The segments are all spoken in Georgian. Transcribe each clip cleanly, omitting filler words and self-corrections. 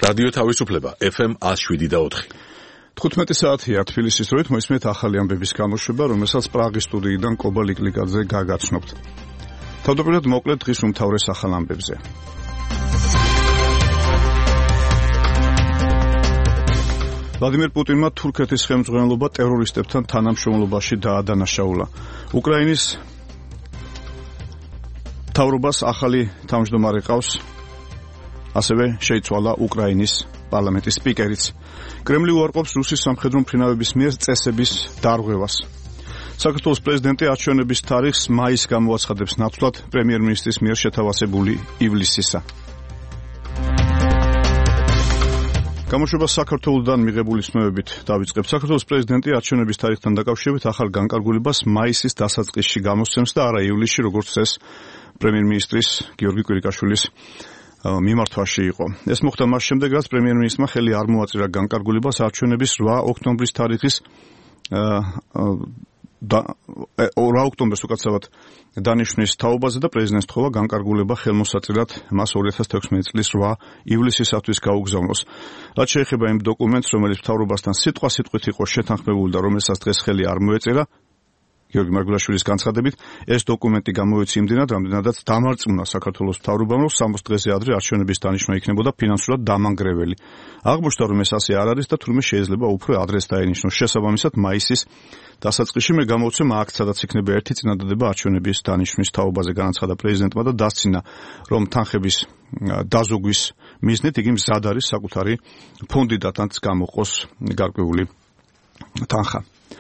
რადიო თავისუფლება FM 107.4. 15 საათია თბილისის დროით მოისმენთ ახალი ამბების გამოშვება, რომელსაც პრაღის სტუდიიდან კობა ლიკლიკაძე გაგაცნობთ. თავდაპირველად მოკლედ დღის უმთავრეს ახალ ამბებზე. ვლადიმერ პუტინმა თურქეთის ხელმძღვანელობა ტერორისტებთან თანამშრომლობაში დაადანაშაულა. უკრაინის მთავრობას ახალი თავმჯდომარე ყავს, ასევე შეიცვალა უკრაინის პარლამენტის სპიკერიც. კრემლი უარყოფს რუსის სამხედრო მფრინავების მიერ წესების დარღვევას. საქართველოს პრეზიდენტი არჩევნების თარიღს მაისს გამოაცხადებს ნაცვლად პრემიერ-მინისტრის მიერ შეთავაზებული ივლისისა. გამოშვება საქართველოსთან მიღებული ცნობებით დავიწყებთ. საქართველოს პრეზიდენტი არჩევნების თარიღთან დაკავშირებით ახალ განკარგულებას მაისის დასაწყისში გამოსცემს და არა ივლისში, როგორც წეს პრემიერ-მინისტრის გიორგი კვირიკაშვილის მიმართვაში იყო. ეს მოხდა მას შემდეგ, რაც პრემიერ-მინისტრმა ხელი არ მოაწირა განკარგულებას არჩევნების 8 ოქტომბრის თარიღის 8 ოქტომბერს უკაცრავად დანიშვნის თაობაზე და პრეზიდენტს თხოვა განკარგულება ხელმოსაწირად მას 2016 წლის 8 ივლისისათვის გაუგზავნოს. რაც შეეხება იმ დოკუმენტს, რომელიც მთავრობასთან სიტყვასიტყვით იყო შეთანხმებული და რომელსაც დღეს ხელი არ მოეწერა, გიორგი მარგულაშვილის განცხადებით, ეს დოკუმენტი გამოიცა იმდენად, რამდენადაც დამარწმუნა საქართველოს მთავრობამ, რომ 60 დღეზე ადრე არჩევნების დანიშვნა იქნებოდა ფინანსურად დამანგრეველი. აღმოჩნდა, რომ ეს ასე არ არის და თურმე შეიძლება უფრო ადრეს დაენიშნოს. შესაბამისად, მაისის დასაწყისში მე გამოვცემ აქცია, სადაც იქნება ერთი წინადადება არჩევნების დანიშვნის თაობაზე, განაცხადა პრეზიდენტმა და დასცინა, რომ თანხების დაზოგვის მიზნით იგი მზად არის საკუთარი ფონდიდანაც გამოყოს გარკვეული თანხა.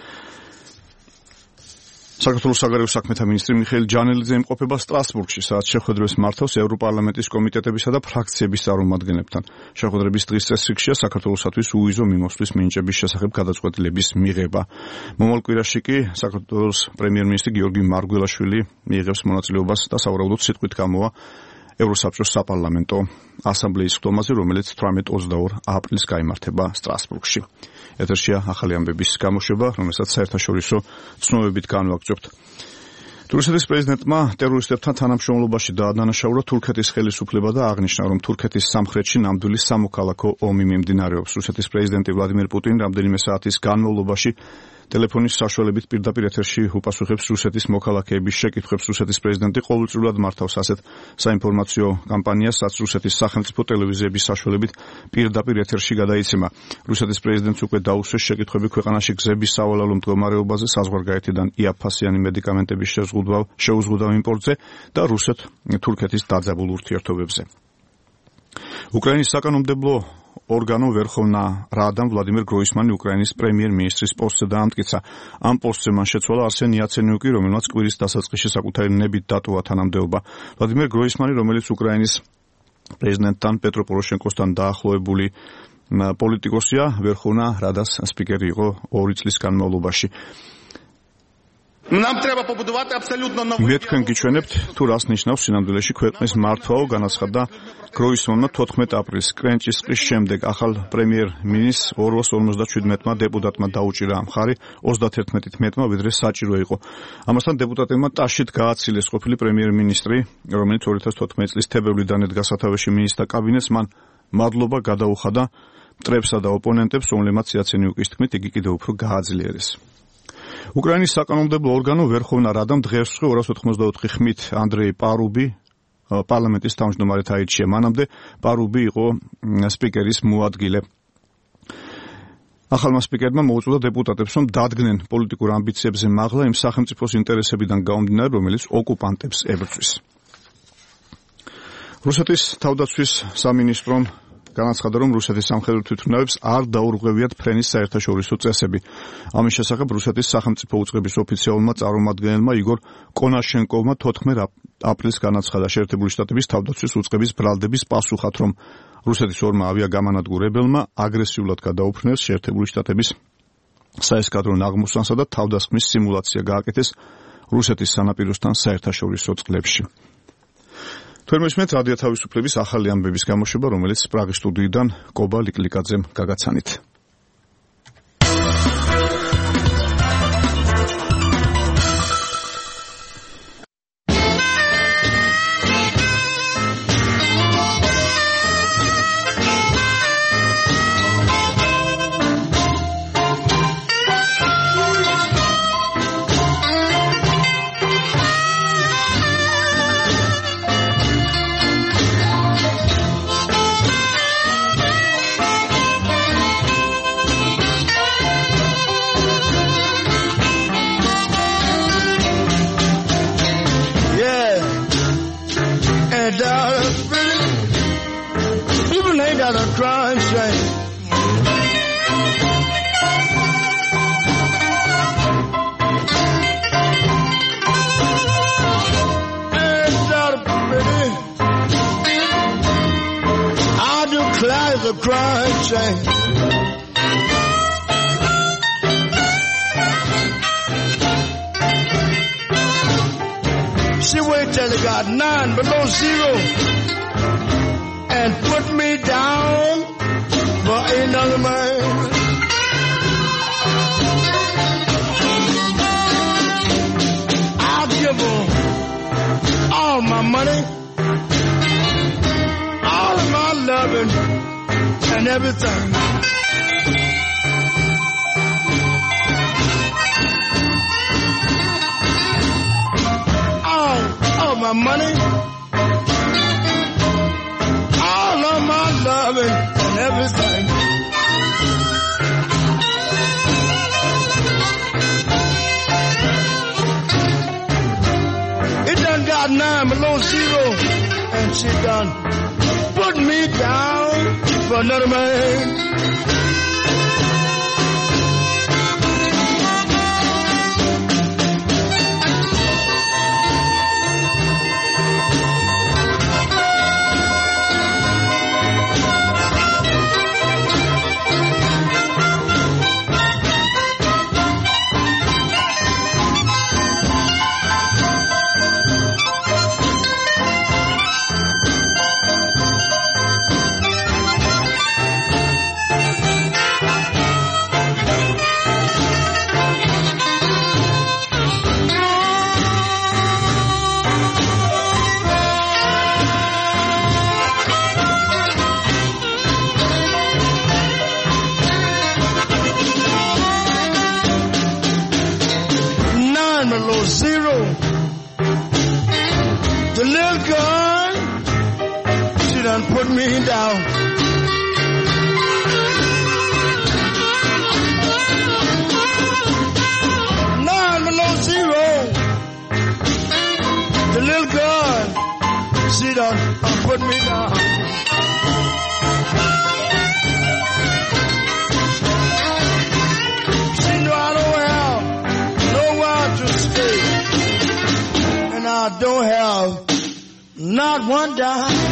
საქართველოს საგარეო საქმეთა მინისტრი მიხეილ ჯანელიძე იმყოფება სტრასბურგში, სადაც შეხვედრებს მართავს ევროპარლამენტის კომიტეტებისა და ფრაქციების წარმომადგენლებთან. შეხვედრების დღის წესრიგშია საქართველოსათვის უვიზო მიმოსვლის მინიჭების შესახებ გადაწყვეტილების მიღება. მომავალ კვირაში კი საქართველოს პრემიერ-მინისტრი გიორგი მარგველაშვილი მიიღებს მონაწილეობას და სავარაუდოდ სიტყვით გამოვა ევროსაბჭოს საპარლამენტო ასამბლეის ხდომაზე, რომელიც 18-22 აპრილს გაიმართება სტრასბურგში. ეთერშია ახალი ამბების გამოშვება, რომელსაც საერთაშორისო ცნობებით განვაგრძობთ. რუსეთის პრეზიდენტმა ტერორისტებთან თანამშრომლობაში დაადანაშაულა თურქეთის ხელისუფლება და აღნიშნა, რომ თურქეთის სამხრეთში ნამდვილი სამოქალაქო ომი მიმდინარეობს. რუსეთის პრეზიდენტი ვლადიმერ პუტინი რამდენიმე საათის განმავლობაში ტელეფონის საშუალებით პირდაპირ ეთერში უპასუხებს რუსეთის მოქალაქეების შეკითხვებს. რუსეთის პრეზიდენტი ყოველწლიურად მართავს ასეთ საინფორმაციო კამპანიას, რაც რუსეთის სახელმწიფო ტელევიზიების საშუალებით პირდაპირ ეთერში გადაიცემა. რუსეთის პრეზიდენტს უკვე დაუსვეს შეკითხვები ქვეყანაში გზების სავალალო მდგომარეობაზე, საზღვარგარეთიდან იაფფასიანი მედიკამენტების შეუზღუდავ იმპორტზე და რუსეთ-თურქეთის დაძაბულ ურთიერთობებზე. უკრაინის საკანონმდებლო ორგანო ვერხოვნა რადამ ვლადიმერ გროისმანი უკრაინის პრემიერ-მინისტრის პოსტზე დაამტკიცა. ამ პოსტზე მან შეცვალა არსენ იაცენიუკი, რომელმაც კვირის დასაწყისში საკუთარი ნებით დატოვა თანამდებობა. ვლადიმერ გროისმანი, რომელიც უკრაინის პრეზიდენტთან პეტრო პოროშენკოსთან დაახლოებული პოლიტიკოსია, ვერხოვნა რადას სპიკერი იყო 2 წლის განმავლობაში. მე თქვენ გიჩვენებთ, თუ რას ნიშნავს სინამდვილეში ქვეყნის მართვაო, განაცხადა გროისმანმა 14 აპრილს კრენჭისყრის შემდეგ. ახალ პრემიერ-მინისტრს 257-მა დეპუტატმა დაუჭირა მხარი, 31-ით მეტმა, ვიდრე საჭირო იყო. ამასთან დეპუტატებმა ტაშით გააცილეს ყოფილი პრემიერ-მინისტრი, რომელიც 2014 წლის თებერვლიდან ედგა სათავეში მინისტრთა კაბინეტს. მან მადლობა გადაუხადა მტრებსა და ოპონენტებს, რომლებმაც იაცენიუკის თქმით იგი კიდევ უფრო გააძლიერეს. უკრაინის საკანონმდებლო ორგანო ვერხოვნა რადამ დღეს 284 ხმით ანდრეი პარუბი პარლამენტის თავმჯდომარედ აირჩია. მანამდე პარუბი იყო სპიკერის მოადგილე. ახალმა სპიკერმა მოუწოდა დეპუტატებს, რომ დადგნენ პოლიტიკურ ამბიციებზე მაღლა იმ სახელმწიფოს ინტერესებიდან გამომდინარე, რომელიც ოკუპანტებს ებრძვის. რუსეთის თავდაცვის სამინისტრომ განაცხადა, რომ რუსეთის სამხედრო თვითმფრინავებს არ დაურღვევიათ ფრენის საერთაშორისო წესები. ამის შესახებ რუსეთის სახელმწიფო უწყების ოფიციალურმა წარმომადგენელმა იგორ კონაშენკოვმა 14 აპრილს განაცხადა შეერთებული შტატების თავდაცვის უწყების ბრალდების პასუხად, რომ რუსეთის ორმა ავიაგამანადგურებელმა აგრესიულად გადაუფრინეს შეერთებული შტატების საესკადრო ნაღმოსანსა და თავდასხმის სიმულაცია გააკეთეს რუსეთის სანაპიროსთან საერთაშორისო წყლებში. თქვენ მოისმენთ რადიო თავისუფლების ახალი ამბების გამოშვება, რომელიც პრაღის სტუდიიდან კობა ლიკლიკაძემ გაგაცანით. crying shame. She waited till it got 9 below zero and put me down for another man. I'll give her all my money, all of my loving and everything. All of my money, all of my loving and everything. It done got 9 below zero, and she done put me down for another man. Zero. The little girl, she done put me down. Nine below zero. The little girl, she done put me down. She know I don't have nowhere to stay, and I don't have not one dime.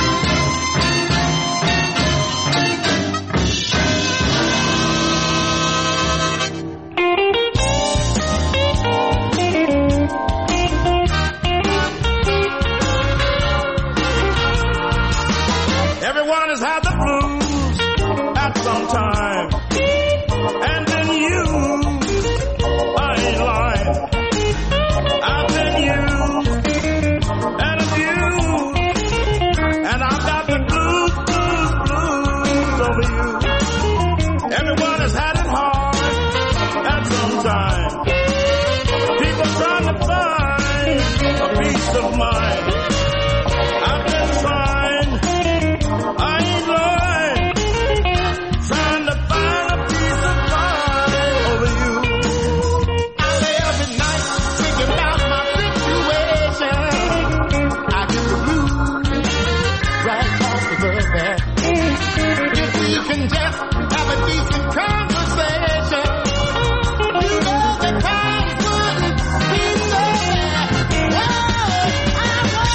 Everyone has had the blues at some time, and then you, I ain't lying. I've been used and abused, and I've got the blues over you. Everyone has had it hard at some time. People trying to find a peace of mind. I've been trying, I ain't lying, trying to find a peace of mind over you. I lay up at night thinking about my situation. I get the blues right off the bed. If we can just have a decent conversation, you know the times wouldn't be so bad. Oh, I want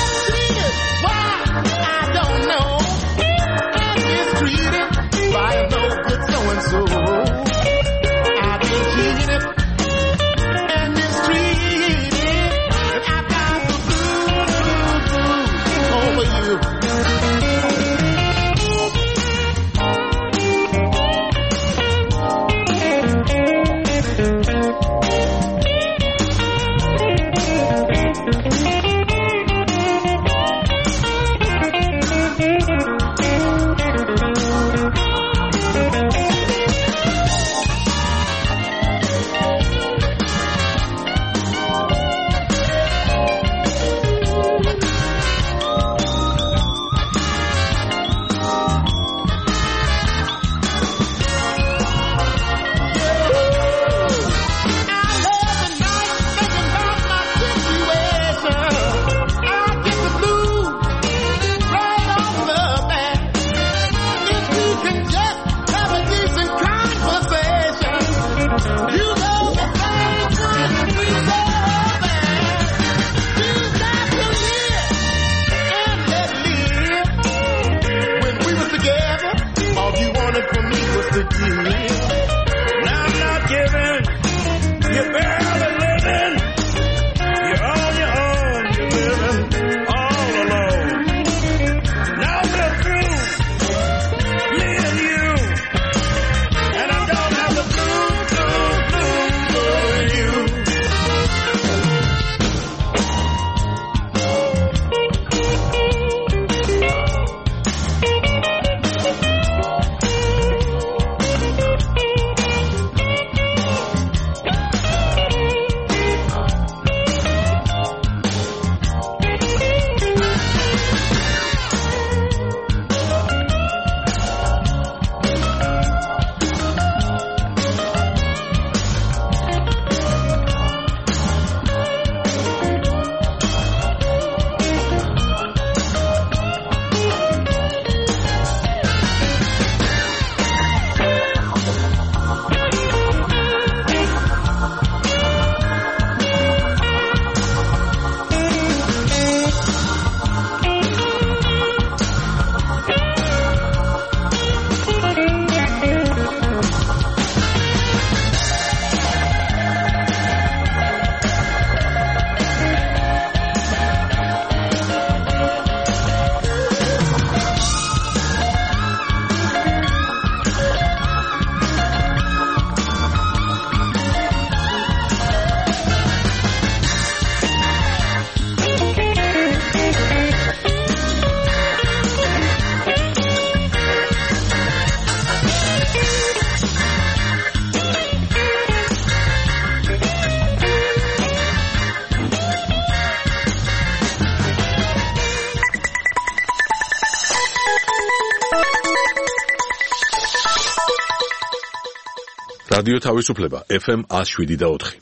რადიო თავისუფლება FM 107.4.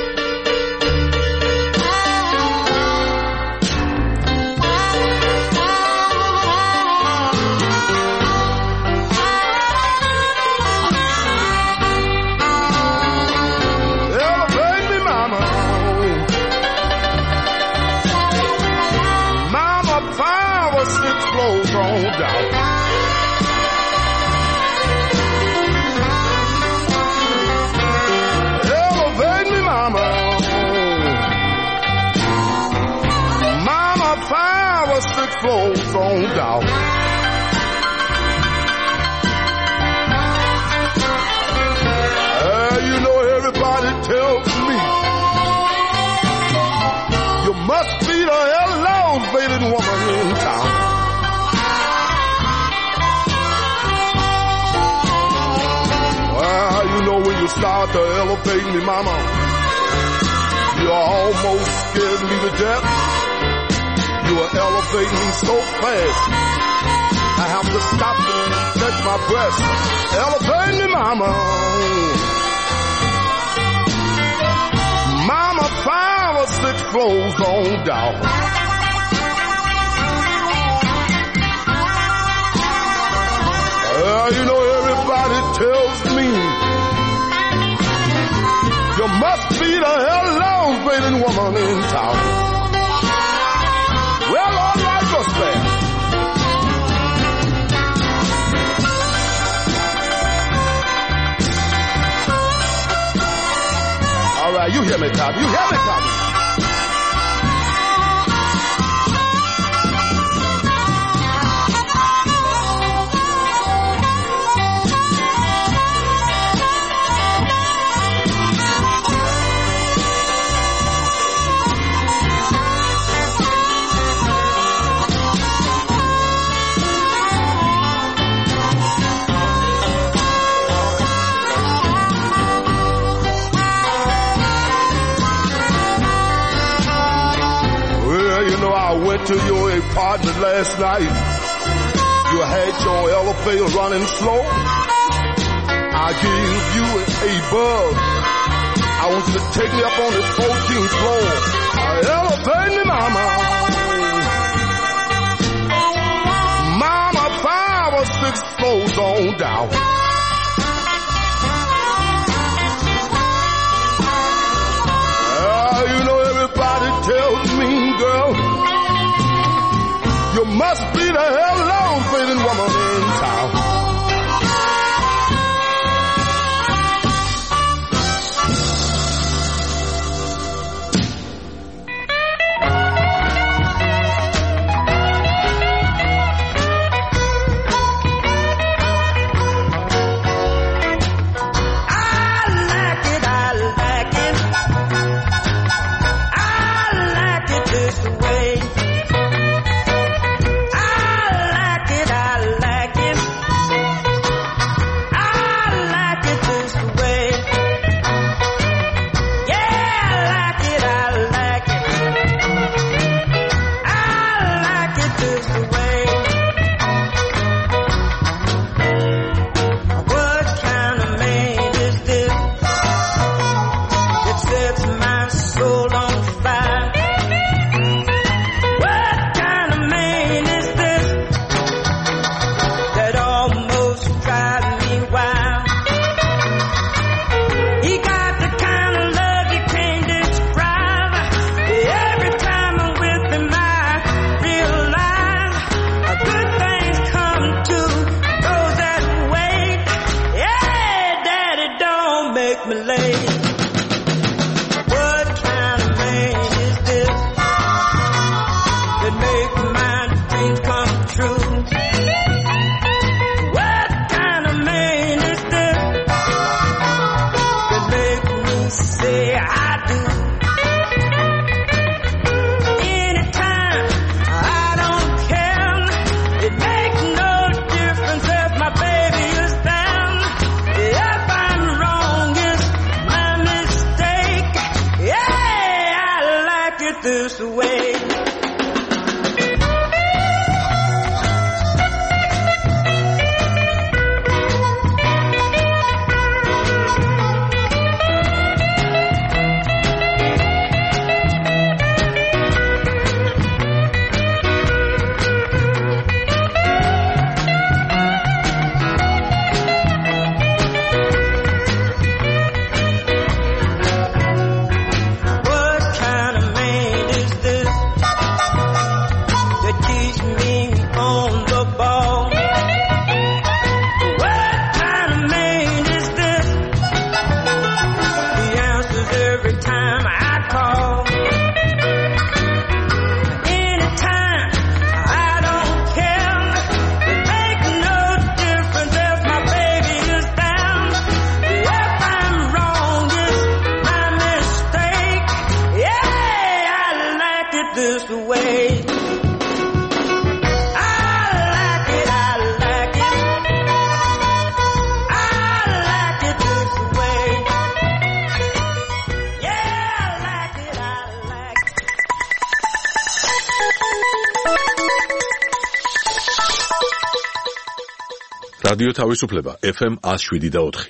Flows on down. You know everybody tells me you must be the elevated woman in town. Well, you know when you start to elevate me, mama, you almost scared me to death. You are elevating me so fast, I have to stop and catch my breath. Elevate me, mama. Mama, 5 or 6 floors on down. You know everybody tells me you must be the elevated woman in town. Well, all right, what's that? All right, you hear me, Tommy. You hear me, Tommy. To your apartment last night, you had your elevator running slow. I gave you a bug. I want you to take me up on the 14th floor. Elevate me, mama. Mama, 5 or 6 floors on down. You know everybody tells me, girl, you must be the elevated woman in town. this way. this way. რადიო თავისუფლება FM 107.4.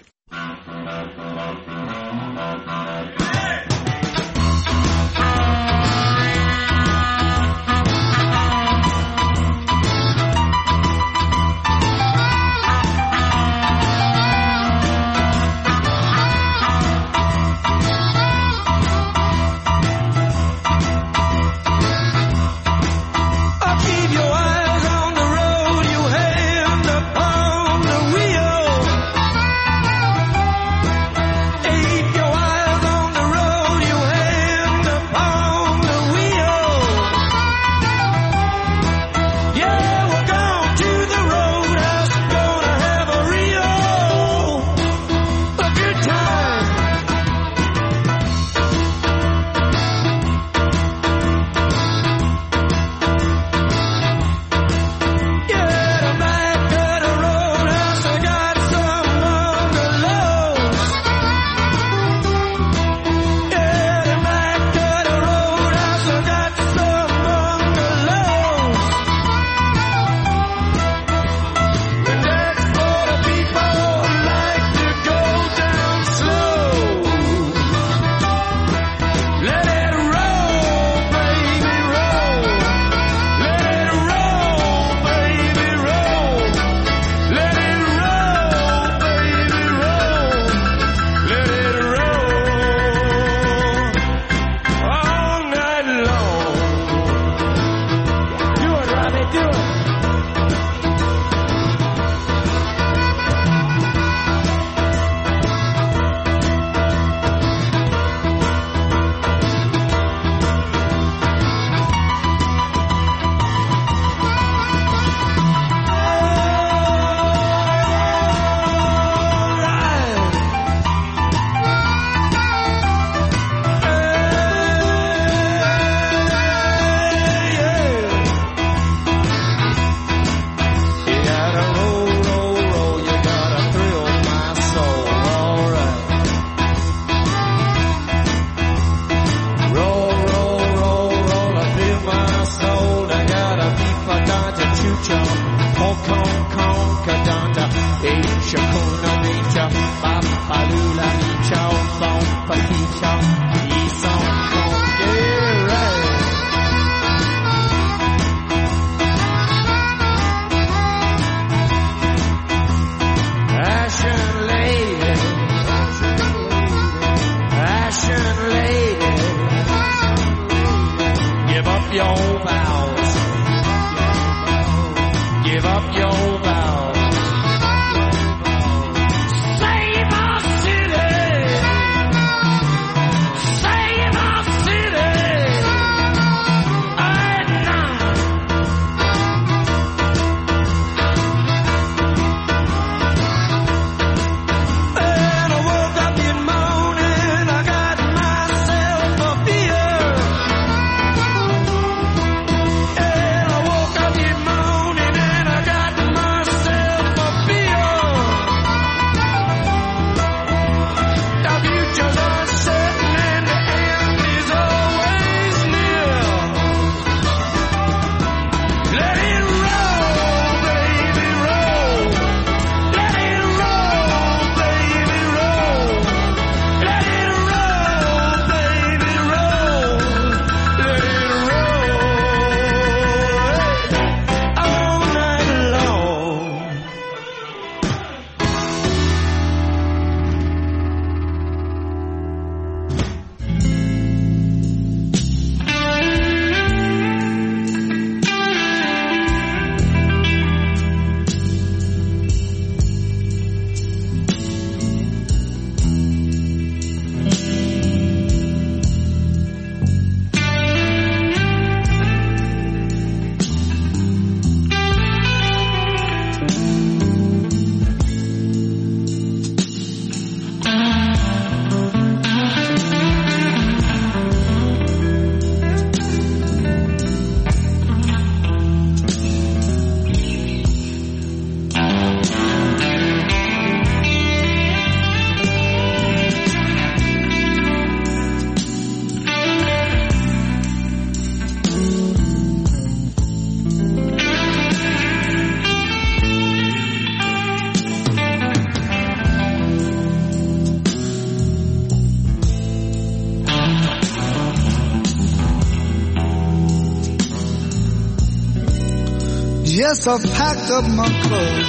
Yes, I've packed up my clothes.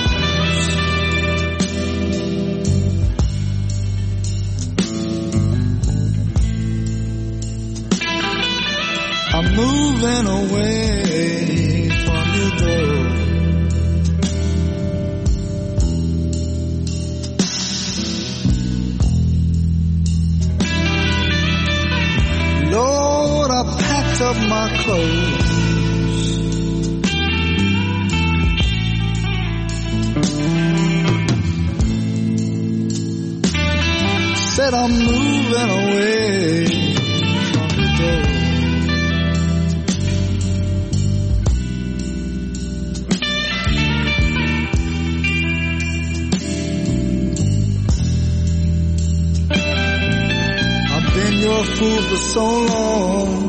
I'm moving away from your door. Lord, I packed up my clothes. Said I'm moving away from the door. I've been your fool for so long.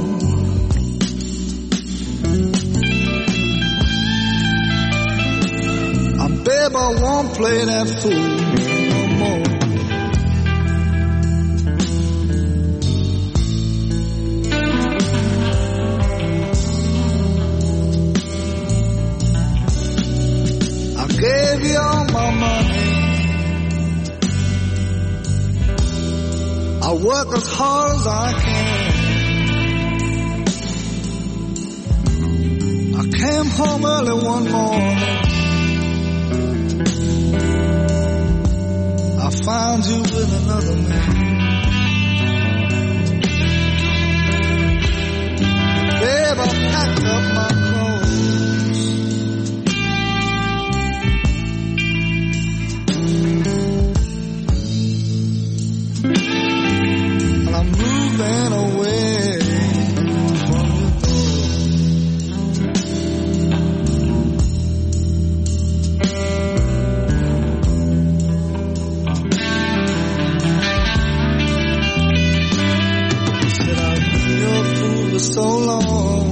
Babe, I won't play that fool no more. Gave you all my money. I work as hard as I can. I came home early one morning. I found you with another man. Babe, I packed up my ran away from your door. Said I've been your fool for so long.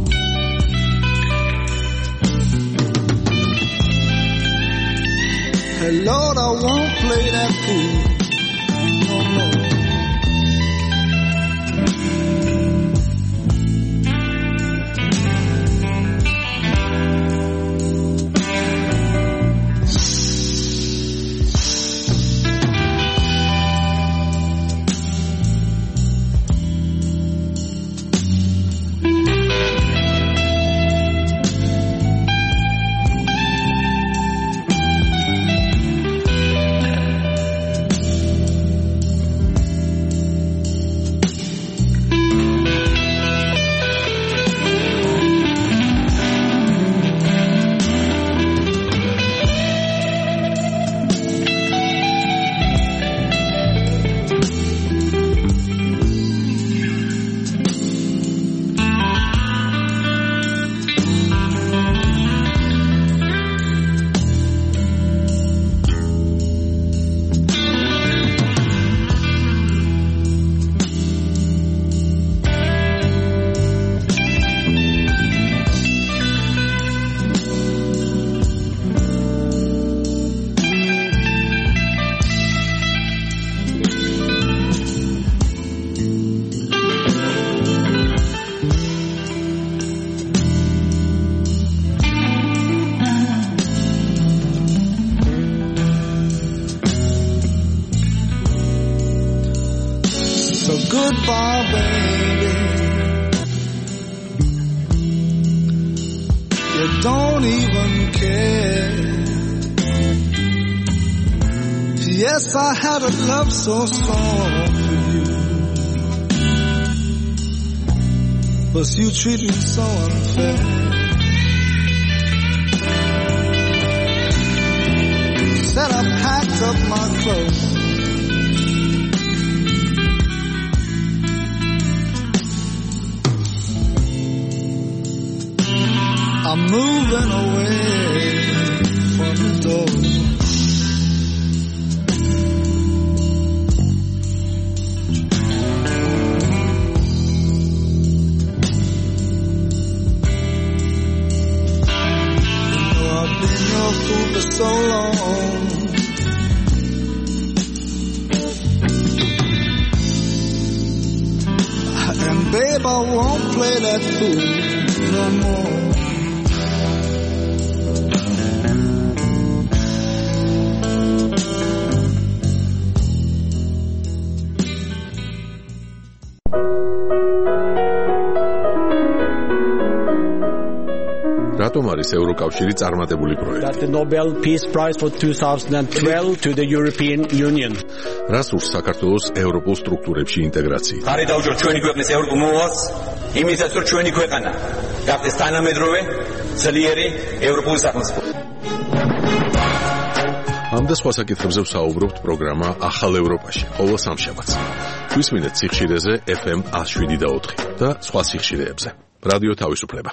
Hey Lord, I won't play that fool no more. Goodbye, baby. You don't even care. Yes, I had a love so strong for you, but you treat me so unfair. Said I packed up my clothes. I'm moving away from the door. You know I've been your fool for so long. And babe, I won't play that fool no more. რატომ არის ევროკავშირი წარმატებული პროექტი? The Nobel Peace Prize for 2012 to the European Union. რას ურს საქართველოს ევროპულ სტრუქტურებში ინტეგრაცია? ხარი დაუჭერთ ჩვენი ქვეყნის ევროპულ მოვალს, იმისათვის რომ ჩვენი ქვეყანა გახდეს თანამედროვე, ძლიერი ევროპული სახელმწიფო. ამ და სხვა საკითხებზე ვსაუბრობთ პროგრამა ახალ ევროპაში, ყოველ სამშაბათს. გვისმინეთ სიხშირეზე FM 107.4 და სხვა სიხშირეებზე. რადიო თავისუფლება.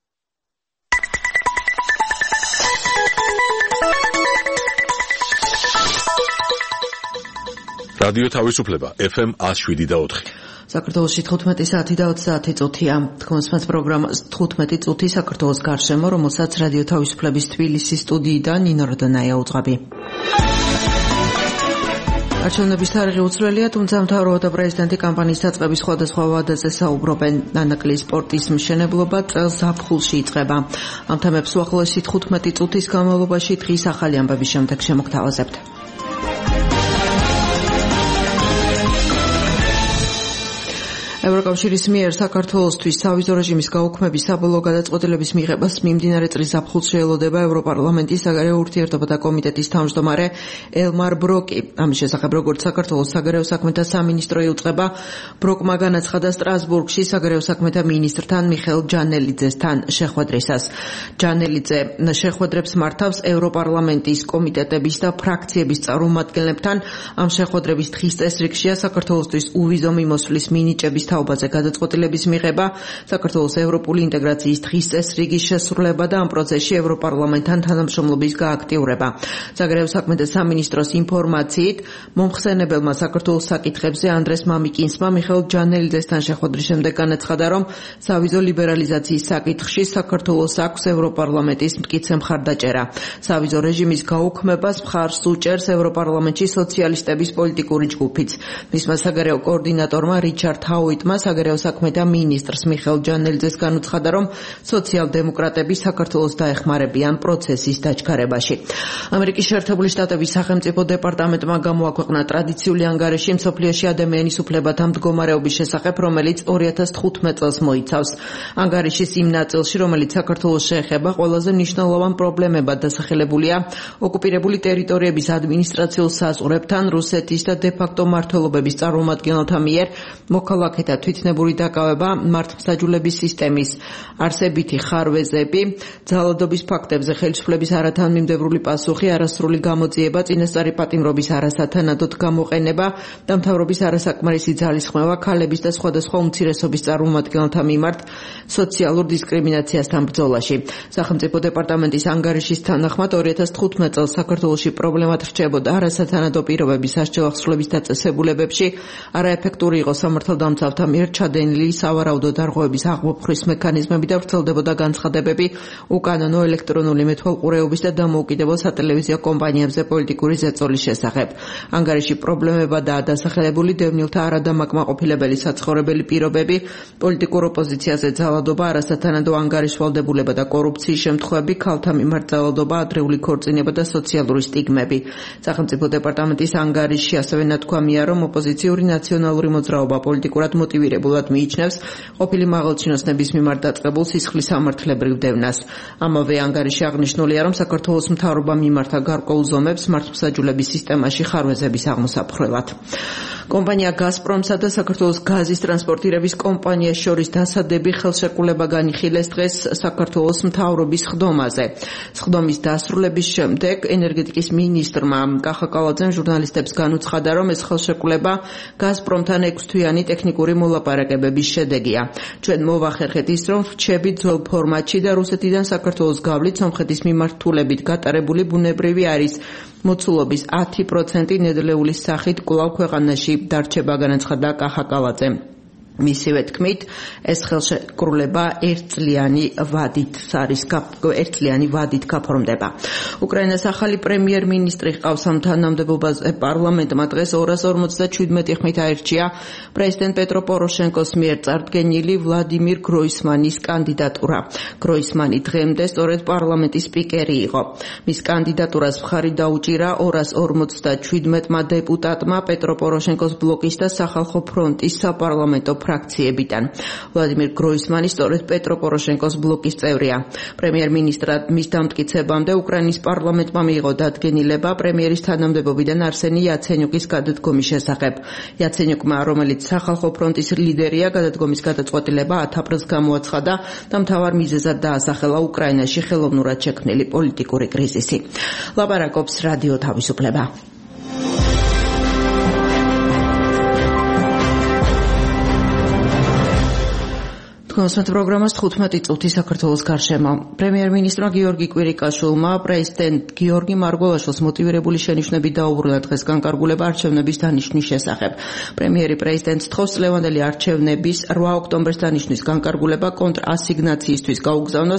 რადიო თავისუფლება FM 107.4. საქართველოში 15 საათი და 20 წუთია. თქვენს პროგრამას 15 წუთი საქართველოს გარშემო, რომელსაც რადიო თავისუფლების თბილისის სტუდიიდან ნინო როდანაია უძღვები. არჩევნების თარიღი უცვლელია, თუმცა მთავრობა და პრეზიდენტი კამპანიის დაწყების სხვადასხვა ვადაზე საუბრობენ. ნანაკლი სპორტის მშენებლობა წელს ზაფხულში იწყება. ამ თემებს უახლოესი 15 წუთის განმავლობაში დღის ახალი ამბების შემდეგ შემოგთავაზებთ. ევროკავშირის მიერ საქართველოსთვის სავიზო რეჟიმის გაუქმების საბოლოო გადაწყვეტილების მიღებას მიმდინარე წლის ზაფხულს შეელოდება ევროპარლამენტის საგარეო ურთიერთობათა კომიტეტის თავმჯდომარე ელმარ ბროკი. ამის შესახებ, როგორც საქართველოს საგარეო საქმეთა სამინისტრო იუწყება, ბროკმა განაცხადა სტრასბურგში საგარეო საქმეთა მინისტრთან მიხეილ ჯანელიძესთან შეხვედრისას. ჯანელიძე შეხვედრებს მართავს ევროპარლამენტის კომიტეტების და ფრაქციების წარმომადგენლებთან. ამ შეხვედრების დღის წესრიგშია საქართველოსთვის უვიზო მიმოსვლის მინიჭების თაობაზე გადაწყვეტილების მიღება, საქართველოს ევროპული ინტეგრაციის დღის წესრიგის შესრულება და ამ პროცესში ევროპარლამენტთან თანამშრომლობის გააქტიურება. საგარეო საქმეთა სამინისტროს ინფორმაციით, მომხსენებელმა საქართველოს საკითხებზე ანდრეს მამიკინსმა მიხეილ ჯანელიძესთან შეხვედრის შემდეგ განაცხადა, რომ სავიზო ლიბერალიზაციის საკითხში საქართველოს აქვს ევროპარლამენტის მტკიცე მხარდაჭერა. სავიზო რეჟიმის გაუქმებას მხარს უჭერს ევროპარლამენტში სოციალისტების პოლიტიკური ჯგუფიც. მისმა საგარეო კოორდინატორმა რიჩარდ ჰაუიტმა საგარეო საქმეთა მინისტრს მიხეილ ჯანელიძეს განუცხადა, რომ სოციალ-დემოკრატები საქართველოს დაეხმარებიან პროცესის დაჩქარებაში. ამერიკის შეერთებული შტატების სახელმწიფო დეპარტამენტმა გამოაქვეყნა ტრადიციული ანგარიში მსოფლიოში ადამიანის უფლებათა მდგომარეობის შესახებ, რომელიც 2015 წელს მოიცავს. ანგარიშის იმ ნაწილში, რომელიც საქართველოს შეეხება, ყველაზე მნიშვნელოვან პრობლემებად დასახელებულია ოკუპირებული ტერიტორიების ადმინისტრაციულ საზღვრებთან რუსეთის და დე-ფაქტო მმართველობების წარმომადგენელთა მიერ მოქალაქეთა თვითნებური დაკავება, მართლმსაჯულების სისტემის არსებითი ხარვეზები, ძალადობის ფაქტებზე ხელისუფლების არათანმიმდევრული პასუხი, არასრული გამოძიება, წინასწარი პატიმრობის არასათანადოდ გამოყენება და მთავრობის არასაკმარისი ძალისხმევა ქალების და სხვადასხვა უმცირესობის წარმომადგენელთა მიმართ სოციალურ დისკრიმინაციასთან ბრძოლაში. სახელმწიფო დეპარტამენტის ანგარიშის თანახმად 2015 წელს საქართველოში პრობლემად რჩებოდა არასათანადო პირობების სასჯელახსრულების დაწესებულებებში, არაეფექტური იყო სამართალდამცავთა მიერ ჩადენილი სავარაუდო დარღვევების აღმოფხვრვის მექანიზმები და ვრცელდებოდა განცხადებები უკანონო ელექტრონული მეთვალყურეობის და დამოუკიდებელ სატელევიზიო კომპანიებზე პოლიტიკური ზეწოლის შესახებ. ანგარიში პრობლემებადაა დასახელებული დევნილთა არადამაკმაყოფილებელი საცხოვრებელი პირობები, პოლიტიკურ ოპოზიციაზე ძალადობა, არასათანადო ანგარიშვალდებულება და კორუფციის შემთხვევები, ქალთა მიმართ ძალადობა, ადრეული ქორწინება და სოციალური სტიგმები. სახელმწიფო დეპარტამენტის ანგარიშში ასევე ნათქვამია, რომ ოპოზიციური ნაციონალური მოძრაობა პოლიტიკურად მოტივირებულად მიიჩნევს ყოფილი მაღალჩინოსნების მიმართ დაწყებულ სისხლის სამართლებრივ დევნას. ამავე ანგარიში აღნიშნულია, რომ საქართველოს მთავრობამ მიმართა გარკვეულ ზომებს მართლმსაჯულების სისტემაში ხარვეზების აღმოსაფხრელად. კომპანია გაზპრომსა და საქართველოს გაზის ტრანსპორტირების კომპანიას შორის დასადები ხელშეკრულება განიხილეს დღეს საქართველოს მთავრობის ხდომაზე. ხდომის დასრულების შემდეგ ენერგეტიკის მინისტრმა კახა კალაძემ ჟურნალისტებს განუცხადა, რომ ეს ხელშეკრულება გაზპრომთან 6 თვიანი ტექნიკური მოლაპარაკებების შედეგია. ჩვენ მოვახერხეთ ის, რომ რჩებით ძველ ფორმატში და რუსეთიდან საქართველოს გავლით სომხეთის მიმართულებით გატარებული ბუნებრივი არის მოცულობის 10% ნედლეულის სახით კვლავ ქვეყანაში დარჩება, განაცხადა კახა კალაძემ. მისივე თქმით, ეს ხელშეკრულება ერთწლიანი ვადით გაფორმდება. უკრაინას ახალი პრემიერ-მინისტრი ჰყავს ამ თანამდებობაზე პარლამენტმა დღეს 257 ხმით აირჩია პრეზიდენტ პეტრო პოროშენკოს მიერ წარდგენილი ვლადიმირ გროისმანის კანდიდატურა. გროისმანი დღემდე სწორედ პარლამენტის სპიკერი იყო. მის კანდიდატურას მხარი დაუჭირა 257-მა დეპუტატმა პეტრო პოროშენკოს ბლოკის და სახალხო ფრონტის საპარლამენტო ფრაქციებიდან. ვლადიმირ გროისმანი სწორედ პეტრო პოროშენკოს ბლოკის წევრია. პრემიერ-მინისტრად მის დამტკიცებამდე უკრაინის პარლამენტმა მიიღო დადგენილება პრემიერის თანამდებობიდან არსენი იაცენიუკის გადადგომის შესახებ. იაცენიუკმა, რომელიც სახალხო ფრონტის ლიდერია, გადადგომის გადაწყვეტილება 10 აპრილს გამოაცხადა და მთავარ მიზეზად დაასახელა უკრაინაში ხელოვნურად შექმნილი პოლიტიკური კრიზისი. ლაპარაკობს რადიო თავისუფლება. კონსულტ პროგრამას 15 წუთი საქართველოს გარშემო. პრემიერ-მინისტრმა გიორგი კვირიკაშვილმა პრეზიდენტ გიორგი მარგველაშვილს მოტივირებული შენიშვნები დაუბრუნა დღეს განკარგულება არჩევნების დანიშნვის შესახებ. პრემიერი პრეზიდენტს თხოვს წლევანდელი არჩევნების 8 ოქტომბერს დანიშნვის განკარგულება კონტრასიგნაციისთვის გაუგზავნოს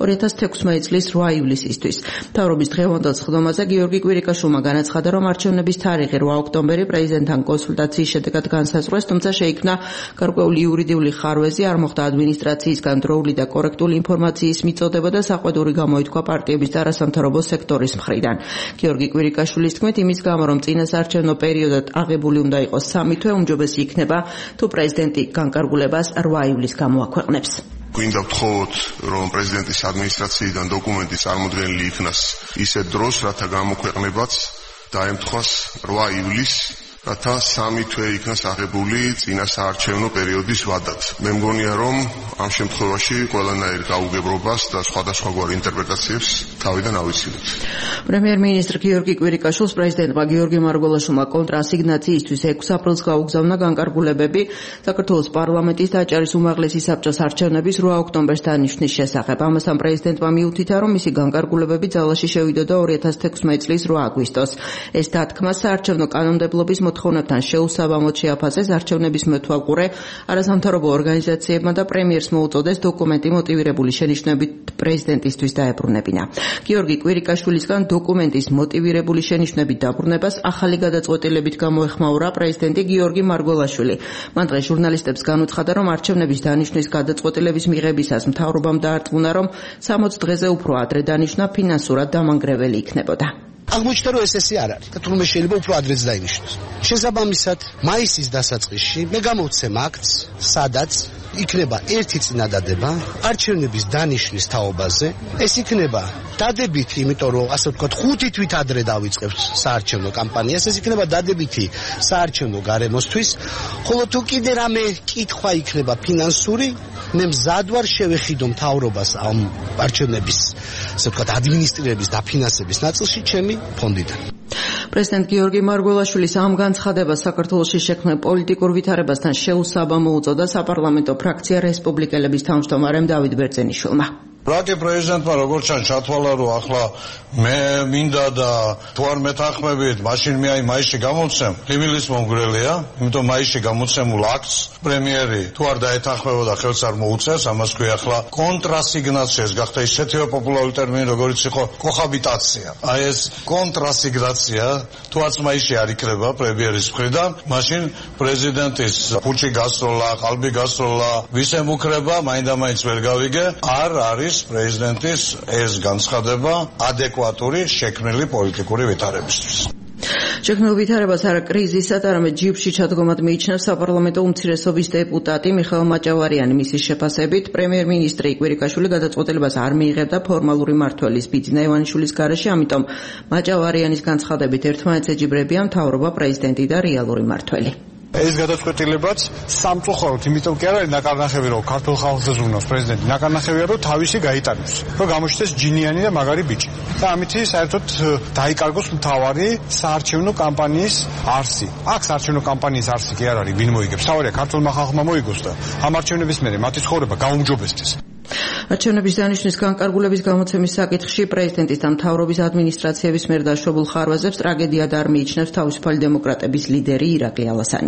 2016 წლის 8 ივლისისთვის. მთავრობის დღევანდელ სხდომაზე გიორგი კვირიკაშვილმა განაცხადა, რომ არჩევნების თარიღი 8 ოქტომბერი პრეზიდენტთან კონსულტაციის შედეგად განსაზღვრეს, თუმცა შეიქმნა გარკვეული იურიდიული ხარვეზი, არ მოხდა ადმინისტრაციისგან დროული და კორექტული ინფორმაციის მიწოდება და საყვედური გამოითქვა პარტიების და არასამთავრობო სექტორის მხრიდან. გიორგი კვირიკაშვილის თქმით, იმის გამო, რომ წინასაარჩევნო პერიოდად აღებული უნდა იყოს 3 თვე, უმჯობესი იქნება თუ პრეზიდენტი განკარგულებას 8 ივლისს გამოაქვეყნებს. გვინდა ვთხოვოთ, რომ პრეზიდენტის ადმინისტრაციიდან დოკუმენტი წარმოდგენილი იქნას ისეთ დროს, რათა გამოქვეყნებაც დაემთხვას 8 ივლისს, რათა 3 თვე იქნას აღებული წინასაარჩევნო პერიოდის ვადად. მე მგონია, რომ ამ შემთხვევაში ყველანაირ გაუგებრობას და სხვადასხვაგვარ ინტერპრეტაციებს თავიდან ავიცილოთ. პრემიერ-მინისტრ გიორგი კვირიკაშვილს პრეზიდენტმა გიორგი მარგველაშვილმა კონტრასიგნაციისთვის 6 აპრილს გაუგზავნა განკარგულებები საქართველოს პარლამენტის დაჭერის უმაღლესი საბჭოს არჩევნების 8 ოქტომბერს დანიშნვის შესახებ. ამასთან პრეზიდენტმა მიუთითა, რომ მისი განკარგულებები ძალაში შევიდოდა 2016 წლის 8 აგვისტოს. ეს დათქმა საარჩევნო კანონმდებლობის მოთხოვნებთან შეუსაბამოდ შეაფასეს არჩევნების მეთვალყურე არასამთავრობო ორგანიზაციებმა და პრემიერს მოუწოდეს დოკუმენტი მოტივირებული შენიშვნებით პრეზიდენტისთვის დაებრუნებინა. გიორგი კვირიკაშვილისგან დოკუმენტის მოტივირებული შენიშვნებით დაბრუნებას ახალი გადაწყვეტილებით გამოეხმაურა პრეზიდენტი გიორგი მარგველაშვილი. მან დღეს ჟურნალისტებს განუცხადა, რომ არჩევნების დანიშნვის გადაწყვეტილების მიღებისას მთავრობამ დაარწმუნა, რომ 60 დღეზე უფრო ადრე დანიშნა ფინანსურად დამანგრეველი იქნებოდა. აღმოჩნდა, რომ ესე არ არის და თურმე შეიძლება უფრო ადრეც დაინიშნოს. შესაბამისად, მაისის დასაწყისში მე გამოვცემ აქტს, სადაც იქნება ერთი წინადადება არჩევნების დანიშნვის თაობაზე. ეს იქნება დადებითი, იმიტომ რომ ასე ვთქვათ, 5 თვით ადრე დავიწყებთ საარჩევნო კამპანიას. ეს იქნება დადებითი საარჩევნო გარემოსთვის, ხოლო თუ კიდე რამე კითხვა იქნება ფინანსური, მე მზად ვარ შევეხიდო მთავრობას ამ არჩევნების, ასე ვთქვათ, ადმინისტრირების დაფინანსების ნაწილში ჩემი ფონდიდან. პრეზიდენტ გიორგი მარგველაშვილის ამ განცხადებას საქართველოში შექმნილ პოლიტიკურ ვითარებასთან შეუსაბამო უწოდა საპარლამენტო ფრაქცია რესპუბლიკელების თავმჯდომარემ დავით ბერძენიშვილმა. რაკი პრეზიდენტმა როგორც ჩან ჩათვალა, რომ ახლა მე მინდა და თუ არ მეთანხმებით, მაშინ მე აი მაისში გამოცემ. ღიმილის მომგვრელია, იმიტომ მაისში გამოცემულ აქტს პრემიერი თუ არ დაეთანხმებოდა, ხელს არ მოუწევს, ამას ქვია ახლა კონტრასიგნაცია. ეს გახდა ისეთივე პოპულარული ტერმინი, როგორც იყო კოჰაბიტაცია. აი ეს კონტრასიგნაცია, თუ არც მაისში არ იქნება პრემიერის მხრიდან, მაშინ პრეზიდენტის ფუჭი გასროლა, ყალბი გასროლა, ვის ემუქრება, მაინდა-მაინც ვერ გავიგე, არ არის პრეზიდენტის ეს განცხადება ადეკვატური შექმნილი პოლიტიკური ვითარებისთვის. შექმნილ ვითარებას არა კრიზისად, არამედ ჯიბში ჩადგომად მიიჩნევს საპარლამენტო უმცირესობის დეპუტატი მიხეილ მაჭავარიანი. მისის შეფასებით, პრემიერ-მინისტრი კვირიკაშვილი გადაწყვეტილებას არ მიიღებდა ფორმალური მმართველის ბიძინა ივანიშვილის გარეშე, ამიტომ მაჭავარიანის განცხადებით ერთმანეთს ეჯიბრებიან მთავრობა, პრეზიდენტი და რეალური მმართველი. ეს გადაწყვეტილებაც სამწუხაროდ, იმიტომ კი არ არის ნაკარნახევი, რომ ქართულ ხალხს ზრუნავს პრეზიდენტი. ნაკარნახევია, რომ თავისი გაიტანოს, რომ გამოჩნდეს ჯინიანი და მაგარი ბიჭი. და ამით საერთოდ დაიკარგოს მთავარი საარჩევნო კამპანიის არსი. აქ საარჩევნო კამპანიის არსი კი არ არის, ვინ მოიგებს. თავარია ქართულმა ხალხმა მოიგოს და ამ არჩევნების მერე მათი ცხოვრება გაუმჯობესდეს. არჩევნების დანიშნვის განკარგულების გამოცემის საკითხში პრეზიდენტის და მთავრობის ადმინისტრაციების მიერ დაშვებულ ხარვეზებს ტრაგედიად არ მიიჩნევს თავისუფალი დემოკრატების ლიდერი ირაკლი ალასანია.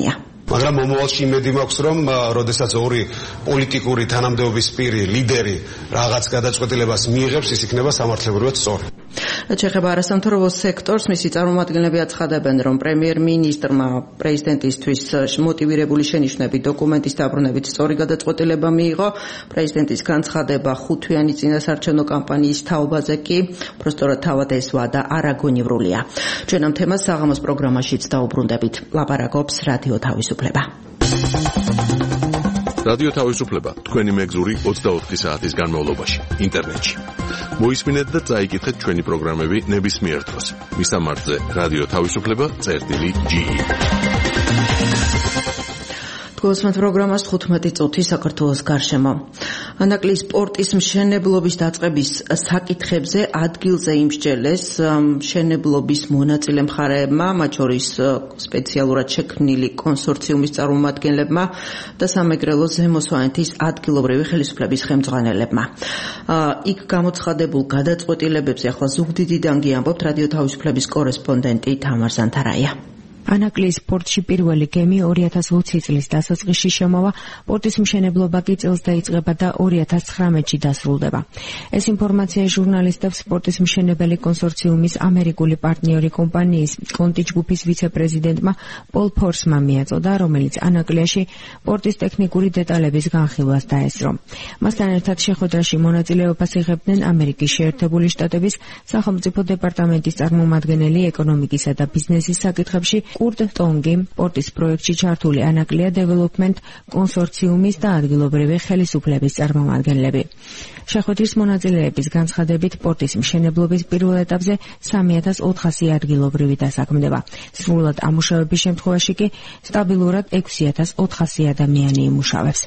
მაგრამ მომავალში იმედი მაქვს, რომ როდესაც ორი პოლიტიკური თანამდებობის პირი, ლიდერი რაღაც გადაწყვეტილებას მიიღებს, ის იქნება სამართლებრივად სწორი. რაც შეეხება არასამთავრობო სექტორს, მისი წარმომადგენლები აცხადებენ, რომ პრემიერ-მინისტრმა პრეზიდენტისთვის მოტივირებული შენიშვნებით დოკუმენტის დაბრუნებით სწორი გადაწყვეტილება მიიღო. პრეზიდენტის განცხადება 5-თვიანი წინასაარჩევნო კამპანიის თაობაზე კი პროსტორად თავად ეს ვადა არაგონივრულია. ჩვენ ამ თემას საღამოს პროგრამაშიც დაუბრუნდებით. ლაპარაკობს რადიო თავისუფლება. რადიო თავისუფლება თქვენი მეგზური 24 საათის განმავლობაში ინტერნეტში. მოისმინეთ და წაიკითხეთ ჩვენი პროგრამები ნებისმიერ დროს. მისამართზე რადიო თავისუფლება.ge. გულისხმობთ პროგრამას 15 წუთი საქართველოს გარშემო. ანაკლიის პორტის მშენებლობის დაწყების საკითხებზე ადგილზე იმსჯელეს მშენებლობის მონაწილე მხარეებმა, მათ შორის სპეციალურად შექმნილი კონსორციუმის წარმომადგენლებმა და სამეგრელო ზემო სვანეთის ადგილობრივი ხელისუფლების ხელმძღვანელებმა. იქ გამოცხადებულ გადაწყვეტილებებზე ახლა ზუგდიდიდან გიამბობთ რადიო თავისუფლების კორესპონდენტი თამარ ზანთარაია. ანაკლიის პორტში პირველი გემი 2020 წლის დასაწყისში შემოვა, პორტის მშენებლობა კი წელს დაიწყება და 2019-ში დასრულდება. ეს ინფორმაცია ჟურნალისტებს პორტის მშენებელი კონსორციუმის ამერიკული პარტნიორი კომპანიის კონტი ჯგუფის ვიცე-პრეზიდენტმა პოლ ფორსმა მიაწოდა, რომელიც ანაკლიაში პორტის ტექნიკური დეტალების განხილვას დაესწრო. მასთან ერთად შეხვედრაში მონაწილეობას იღებდნენ ამერიკის შეერთებული შტატების სახელმწიფო დეპარტამენტის წარმომადგენელი ეკონომიკისა და ბიზნესის საკითხებში კურტ ტონგი, პორტის პროექტში ჩართული ანაკლია დეველოპმენტ კონსორციუმის და ადგილობრივი ხელისუფლების წარმომადგენლები. შეხვედრის მონაწილეების განცხადებით პორტის მშენებლობის პირველ ეტაპზე 3400 ადგილობრივი დასაქმდება. სრულად ამუშავების შემთხვევაში კი სტაბილურად 6400 ადამიანი იმუშავებს.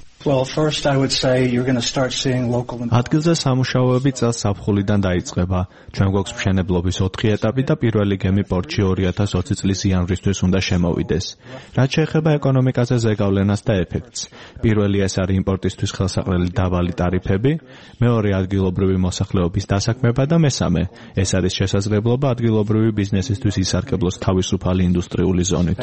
ადგილზე სამუშაოები წელს საფხულიდან დაიწყება. ჩვენ გვაქვს მშენებლობის 4 ეტაპი და პირველი გემი პორტში 2020 წლის იანვრისთვის უნდა შემოვიდეს. რაც შეეხება ეკონომიკაზე ზეგავლენას და ეფექტს. პირველი ეს არის იმპორტისთვის ხელსაყრელი დაბალი ტარიფები, მეორე ადგილობრივი მოსახლეობის დასაქმება და მესამე ეს არის შესაძლებლობა ადგილობრივი ბიზნესისთვის ისარგებლოს თავისუფალი ინდუსტრიული ზონით.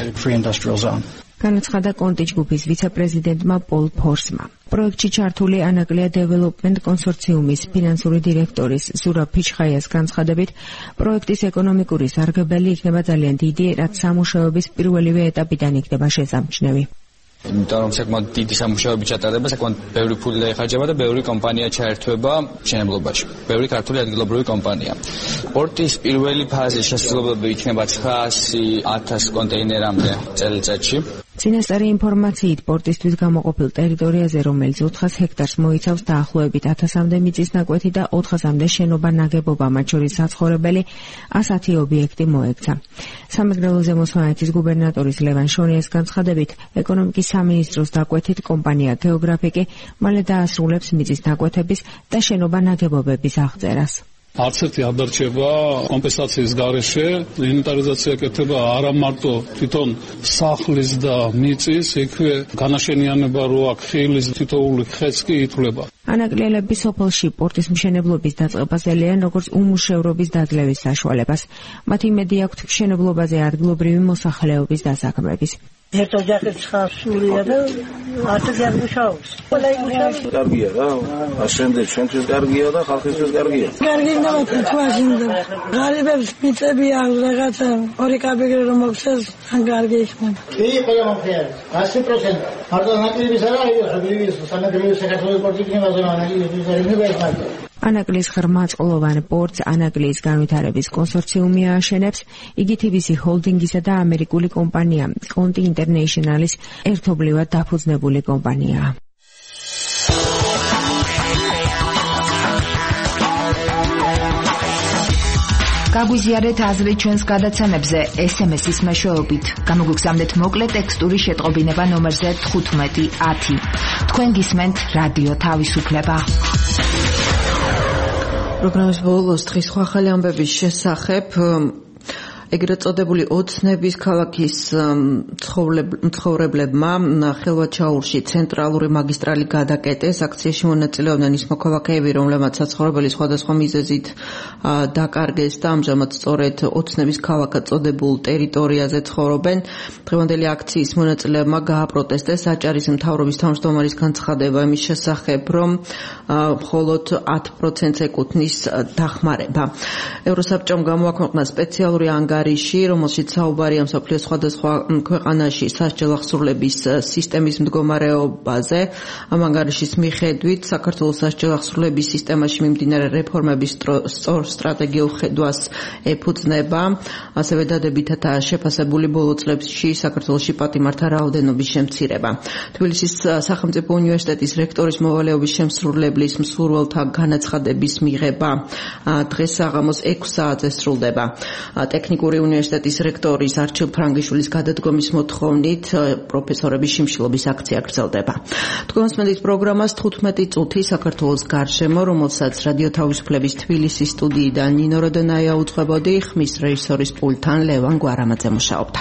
განაცხადა კონტი ჯგუფის ვიცე-პრეზიდენტმა პოლ ფორსმა. პროექტში ჩართული ანაკლია დეველოპმენტ კონსორციუმის ფინანსური დირექტორის ზურაბ ფიჩხაიას განცხადებით, პროექტის ეკონომიკური სარგებელი იქნება ძალიან დიდი, რაც სამუშაოების პირველივე ეტაპიდან იქნება შესამჩნევი. იმიტომ რომ საკმაოდ დიდი სამუშაოები ჩატარდება, საკმაოდ ბევრი ფული დაიხარჯება და ბევრი კომპანია ჩაერთვება მშენებლობაში. ბევრი ქართული ადგილობრივი კომპანია. პორტის პირველი ფაზის შესაძლებლობა იქნება 900,000 კონტეინერამდე წელიწადში. წინასწარი ინფორმაციით პორტისთვის გამოყოფილ ტერიტორიაზე, რომელიც 400 ჰექტარს მოიცავს, დაახლოებით 1000-მდე მიწის ნაკვეთი და 400-მდე შენობა ნაგებობა, მათ შორის საცხოვრებელი 110 ობიექტი მოექცა. სამეგრელო ზემო სვანეთის გუბერნატორის ლევან შონიას განცხადებით, ეკონომიკის სამინისტროს დაკვეთით კომპანია გეოგრაფიკი მალე დაასრულებს მიწის ნაკვეთების და შენობა ნაგებობების აღწერას. არც ერთი არ დარჩება კომპენსაციის გარეშე, ინვენტარიზაცია კეთება არა მარტო თვითონ სახლის და მიწის, იქვე განაშენიანება რო აქვს ხილის თითოეული ხეც კი ითვლება. ანაკლიელები სოფელში პორტის მშენებლობის დაწყებას ელიან როგორც უმუშევრობის დაძლევის საშუალებას. მათ იმედი აქვთ მშენებლობაზე ადგილობრივი მოსახლეობის დასაქმების. ერთ ოჯახის ხასულია და არც არ მუშაობს. ყველა იმუშავებს. კარგია რა. აშენდე ჩვენთვის კარგია და ხალხისთვის კარგია. კარგი ნამათი თვაშინდა. ღარიბებს მიწები აქვს რაღაცა ორი კაბეგრე რომ მოხდეს, ან კარგი იქნება. კი, ყველა მომხდარა. 100%. მარტო ნაკლების არა, ის სამეგრელოს საქართველოს პორტი იქნება ანაკლიის ზერიმება იქნება. ანაკლიის ღრმა წყლოვან პორტს ანაკლიის განვითარების კონსორციუმი ააშენებს. იგი TBC ჰოლდინგისა და ამერიკული კომპანია კონტი ინტერნეიშნალის ერთობლივად დაფუძნებული კომპანიაა. გაგვიზიარეთ აზრი ჩვენს გადაცემებზე SMS-ის მეშვეობით. გამოგვიგზავნეთ მოკლე ტექსტური შეტყობინება ნომერზე 1510. თქვენ გისმენთ რადიო თავისუფლება. პროგრამის ბოლოს დღის სხვა ახალი ამბების შესახებ ეგრეთ წოდებული ოცნების ქალაქის მცხოვრებლებმა ხელვაჩაურში ცენტრალური მაგისტრალი გადაკეტეს. აქციაში მონაწილეობდნენ ის მოქალაქეები, რომლებმაც საცხოვრებელი სხვადასხვა მიზეზით დაკარგეს და ამჟამად სწორედ ოცნების ქალაქად წოდებულ ტერიტორიაზე ცხოვრობენ. დღევანდელი აქციის მონაწილეებმა გააპროტესტეს აჭარის მთავრობის თავმჯდომარის განცხადება იმის შესახებ, რომ მხოლოდ 10%-ს ეკუთვნის დახმარება. ევროსაბჭომ გამოაქვეყნა სპეციალური ანგარიში, რომელშიც საუბარია მსოფლიოს სხვადასხვა ქვეყანაში სასჯელ აღსრულების სისტემის მდგომარეობაზე. ამ ანგარიშის მიხედვით საქართველოს სასჯელ აღსრულების სისტემაში მიმდინარე რეფორმების სწორ სტრატეგიულ ხედვას ეფუძნება. ასევე დადებითადაა შეფასებული ბოლო წლებში საქართველოში პატიმართა რაოდენობის შემცირება. თბილისის სახელმწიფო უნივერსიტეტის რექტორის მოვალეობის შემსრულებლის მსურველთა განაცხადების მიღება დღეს საღამოს 6 საათზე სრულდება. ტექნიკური უნივერსიტეტის რექტორის არჩილ ფრანგიშვილის გადადგომის მოთხოვნით პროფესორების შიმშილობის აქცია გრძელდება. თქვენს მედიის პროგრამას 15 წუთი საქართველოს გარშემო, რომელსაც რადიო თავისუფლების თბილისის სტუდიიდან ნინო როდონაია უძღვებოდი, ხმის რეჟისორის პულტთან ლევან გვარამაძე მუშაობდა.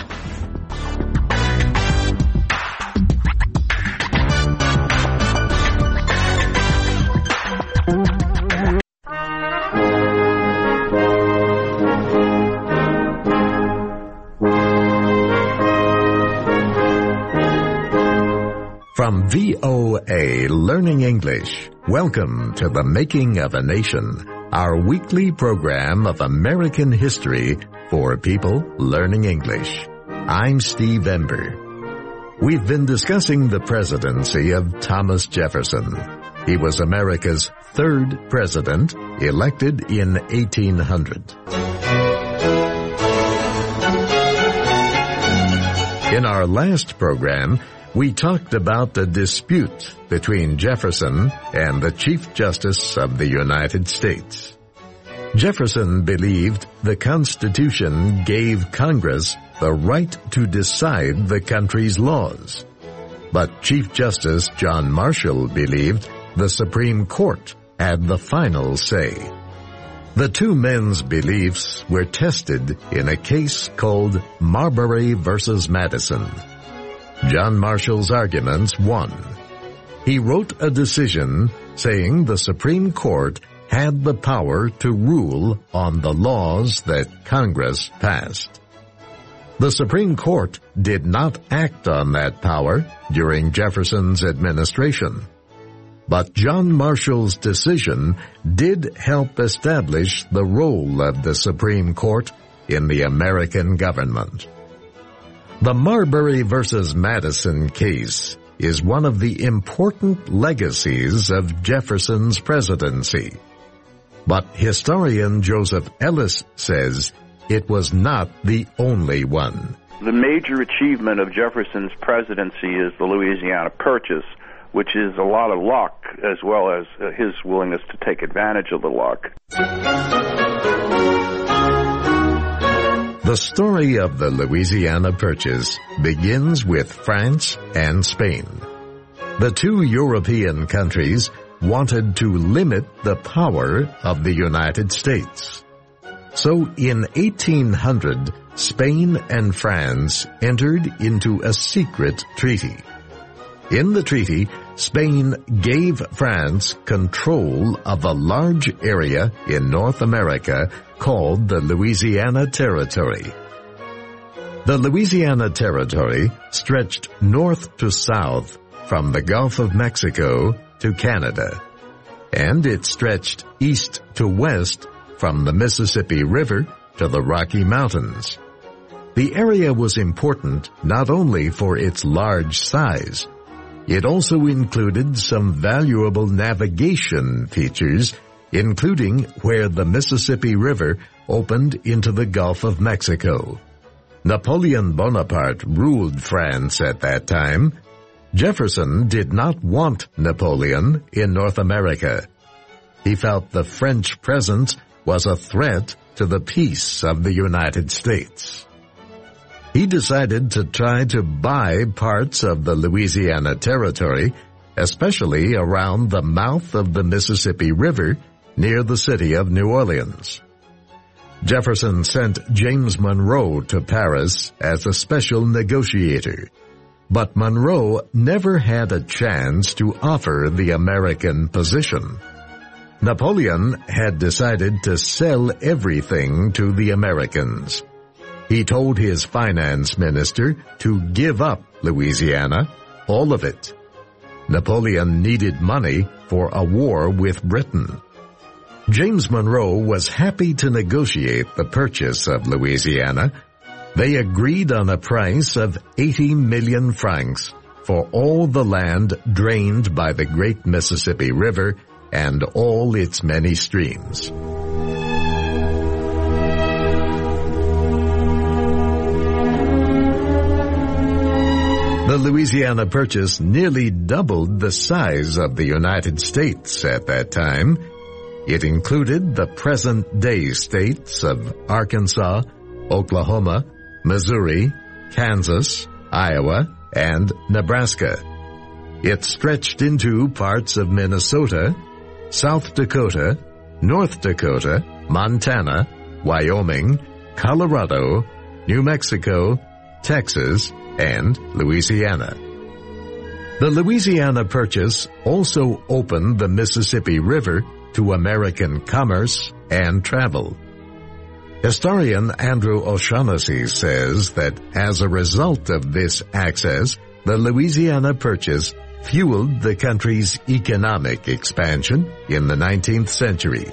From VOA Learning English, welcome to The Making of a Nation, our weekly program of American history for people learning English. I'm Steve Ember. We've been discussing the presidency of Thomas Jefferson. He was America's third president, elected in 1800. In our last program, we talked about the dispute between Jefferson and the Chief Justice of the United States. Jefferson believed the Constitution gave Congress the right to decide the country's laws. But Chief Justice John Marshall believed the Supreme Court had the final say. The two men's beliefs were tested in a case called Marbury versus Madison. John Marshall's arguments won. He wrote a decision saying the Supreme Court had the power to rule on the laws that Congress passed. The Supreme Court did not act on that power during Jefferson's administration. But John Marshall's decision did help establish the role of the Supreme Court in the American government. The Marbury versus Madison case is one of the important legacies of Jefferson's presidency. But historian Joseph Ellis says it was not the only one. The major achievement of Jefferson's presidency is the Louisiana Purchase, which is a lot of luck as well as his willingness to take advantage of the luck. The story of the Louisiana Purchase begins with France and Spain. The two European countries wanted to limit the power of the United States. So in 1800, Spain and France entered into a secret treaty. In the treaty, Spain gave France control of a large area in North America called the Louisiana Territory. The Louisiana Territory stretched north to south from the Gulf of Mexico to Canada, and it stretched east to west from the Mississippi River to the Rocky Mountains. The area was important not only for its large size, it also included some valuable navigation features, including where the Mississippi River opened into the Gulf of Mexico. Napoleon Bonaparte ruled France at that time. Jefferson did not want Napoleon in North America. He felt the French presence was a threat to the peace of the United States. He decided to try to buy parts of the Louisiana Territory, especially around the mouth of the Mississippi River near the city of New Orleans. Jefferson sent James Monroe to Paris as a special negotiator, but Monroe never had a chance to offer the American position. Napoleon had decided to sell everything to the Americans. He told his finance minister to give up Louisiana, all of it. Napoleon needed money for a war with Britain. James Monroe was happy to negotiate the purchase of Louisiana. They agreed on a price of 80 million francs for all the land drained by the great Mississippi River and all its many streams. The Louisiana Purchase nearly doubled the size of the United States at that time. It included the present-day states of Arkansas, Oklahoma, Missouri, Kansas, Iowa, and Nebraska. It stretched into parts of Minnesota, South Dakota, North Dakota, Montana, Wyoming, Colorado, New Mexico, Texas, and Louisiana. The Louisiana Purchase also opened the Mississippi River to American commerce and travel. Historian Andrew O'Shaughnessy says that as a result of this access, the Louisiana Purchase fueled the country's economic expansion in the 19th century.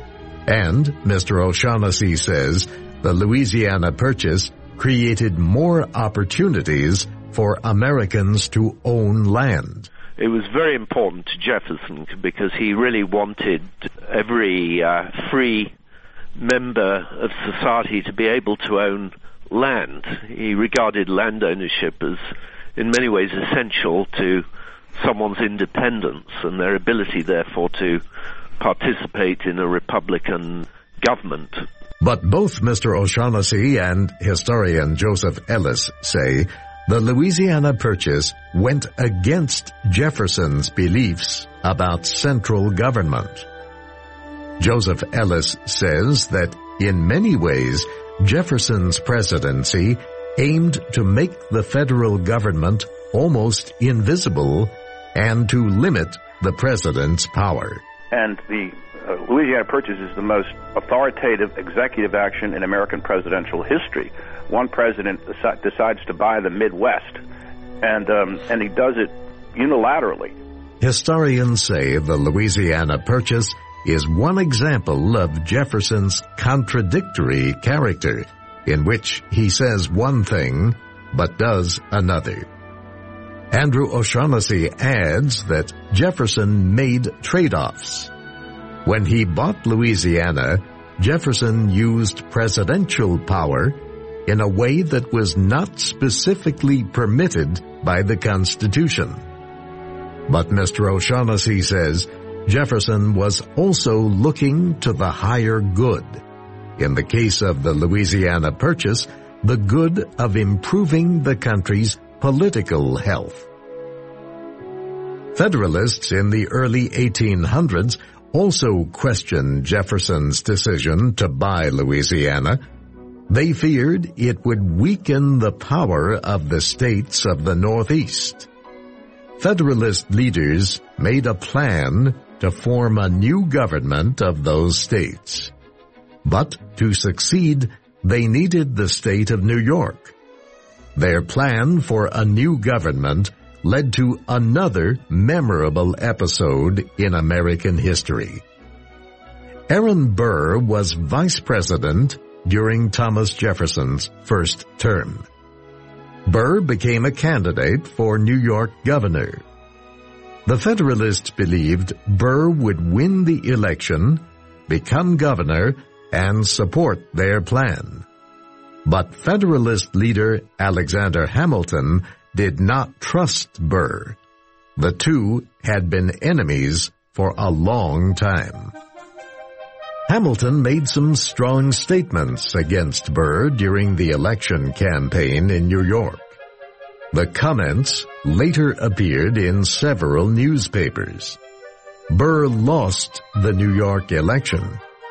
And Mr. O'Shaughnessy says the Louisiana Purchase created more opportunities for Americans to own land. It was very important to Jefferson because he really wanted every free member of society to be able to own land. He regarded land ownership as, in many ways, essential to someone's independence and their ability, therefore, to participate in a republican government. But both Mr. O'Shaughnessy and historian Joseph Ellis say the Louisiana Purchase went against Jefferson's beliefs about central government. Joseph Ellis says that in many ways, Jefferson's presidency aimed to make the federal government almost invisible and to limit the president's power. And the Louisiana Purchase is the most authoritative executive action in American presidential history. One president decides to buy the Midwest, and he does it unilaterally. Historians say the Louisiana Purchase is one example of Jefferson's contradictory character, in which he says one thing but does another. Andrew O'Shaughnessy adds that Jefferson made trade-offs. When he bought Louisiana, Jefferson used presidential power in a way that was not specifically permitted by the Constitution. But Mr. O'Shaughnessy says Jefferson was also looking to the higher good. In the case of the Louisiana Purchase, the good of improving the country's political health. Federalists in the early 1800s also questioned Jefferson's decision to buy Louisiana. They feared it would weaken the power of the states of the Northeast. Federalist leaders made a plan to form a new government of those states. But to succeed, they needed the state of New York. Their plan for a new government led to another memorable episode in American history. Aaron Burr was vice president during Thomas Jefferson's first term. Burr became a candidate for New York governor. The Federalists believed Burr would win the election, become governor, and support their plan. But Federalist leader Alexander Hamilton did not trust Burr. The two had been enemies for a long time. Hamilton made some strong statements against Burr during the election campaign in New York. The comments later appeared in several newspapers. Burr lost the New York election.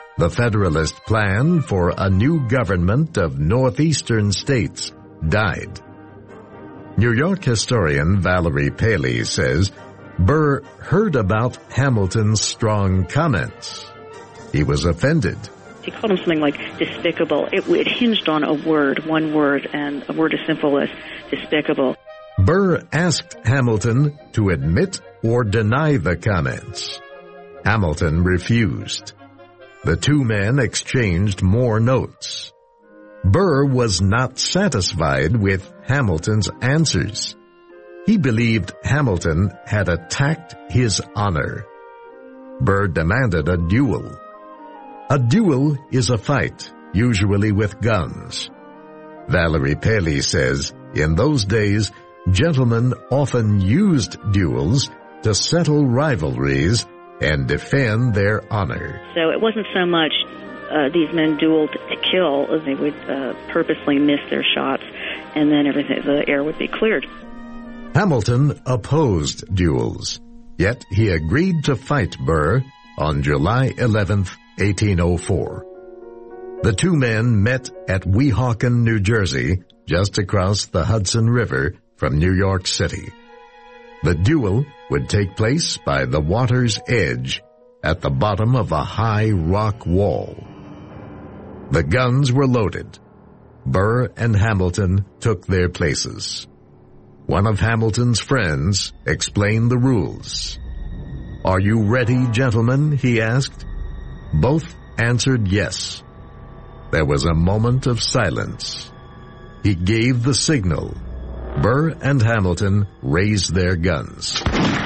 The Federalist plan for a new government of northeastern states died. New York historian Valerie Paley says Burr heard about Hamilton's strong comments. He was offended. He called him something like despicable. It hinged on one word, and a word as simple as despicable. Burr asked Hamilton to admit or deny the comments. Hamilton refused. The two men exchanged more notes. Burr was not satisfied with Hamilton's answers. He believed Hamilton had attacked his honor. Burr demanded a duel. A duel is a fight, usually with guns. Valerie Paley says, in those days, gentlemen often used duels to settle rivalries and defend their honor. So it wasn't so much these men dueled to kill, as they would purposely miss their shots, and then the air would be cleared. Hamilton opposed duels, yet he agreed to fight Burr on July 11th, 1804. The two men met at Weehawken, New Jersey, just across the Hudson River from New York City. The duel would take place by the water's edge at the bottom of a high rock wall. The guns were loaded. Burr and Hamilton took their places. One of Hamilton's friends explained the rules. "Are you ready, gentlemen?" he asked. Both answered yes. There was a moment of silence. He gave the signal. Burr and Hamilton raised their guns.